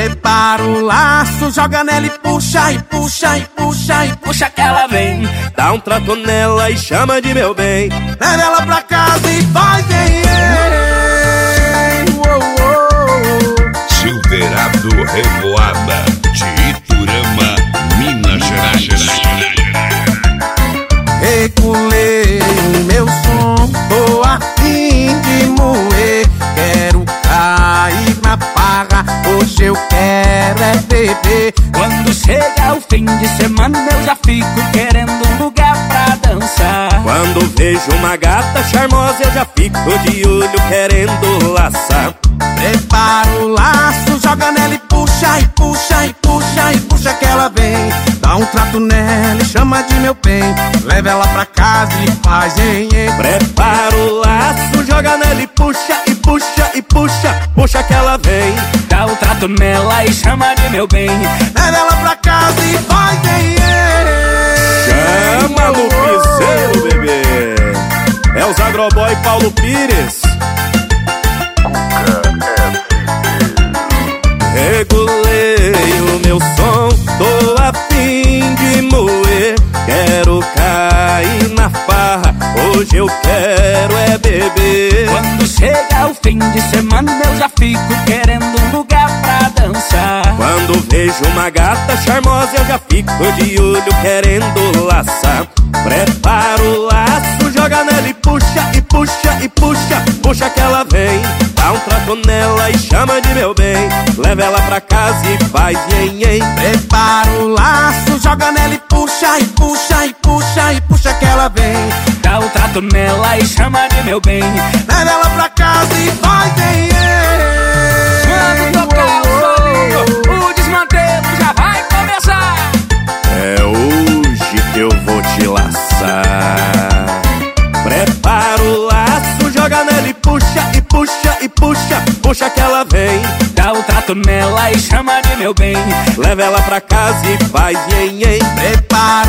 Prepara o laço, joga nela e puxa, e puxa, e puxa, e puxa que ela vem. Dá um trato nela e chama de meu bem. Leva ela pra casa e vai, Silverado Revoada de Iturama, Minas Gerais. Regulei o meu som, tô a fim de moer. Quero cair na farra, hoje eu quero é beber. Quando chega o fim de semana eu já fico querendo um lugar pra dançar. Quando vejo uma gata charmosa eu já fico de olho querendo laçar. Prepara o laço, joga nela e puxa, e puxa, e puxa, e puxa que ela vem. Dá um trato nela e chama de meu bem. Leva ela pra casa e faz em. Prepara o laço, joga nela e puxa, e puxa, e puxa, puxa que ela vem. Dá um trato nela e chama de meu bem. Leva ela pra casa e faz em. Chama no piseiro, bebê. É os Agroboy Paulo Pires. Regulei o meu som, tô a fim de moer. Quero cair na farra, hoje eu quero é beber. Quando chega o fim de semana eu já fico querendo um lugar pra dançar. Quando vejo uma gata charmosa eu já fico de olho querendo laçar. Prepara o laço, joga nela e puxa, e puxa, e puxa, puxa que ela vem. Dá um trato nela e chama de meu bem. Leva ela pra casa e faz nhen. Prepara o laço, joga nela e puxa, e puxa, e puxa, e puxa que ela vem. Dá um trato nela e chama de meu bem. Leva ela pra casa e faz nhen. Quando tocar o solinho, o desmantelo já vai começar. É hoje que eu vou te laçar. Prepara o laço, joga nela e puxa, e puxa, e puxa, puxa que ela vem. Dá um trato nela e chama de meu bem. Leva ela pra casa e faz nhen. Prepara